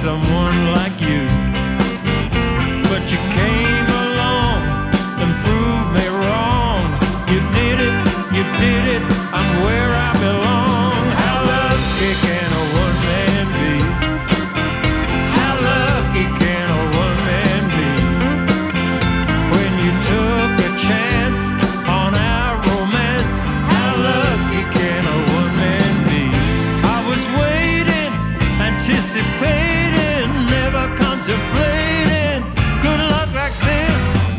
someone like you. But you came along and proved me wrong. You did it, I'm where I belong. How lucky can a one man be? How lucky can a one man be? When you took a chance on our romance, how lucky can a one man be? I was waiting, anticipating, never contemplating good luck like this.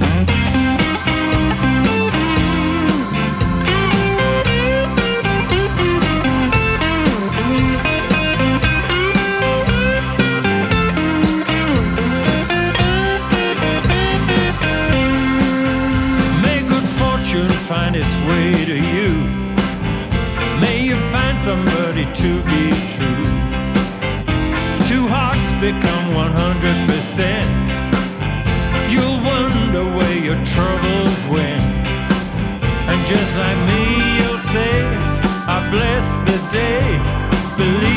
May good fortune find its way to you. May you find somebody to be true. Two hearts become 100%. You'll wonder where your troubles went. And just like me, you'll say, I bless the day. Believe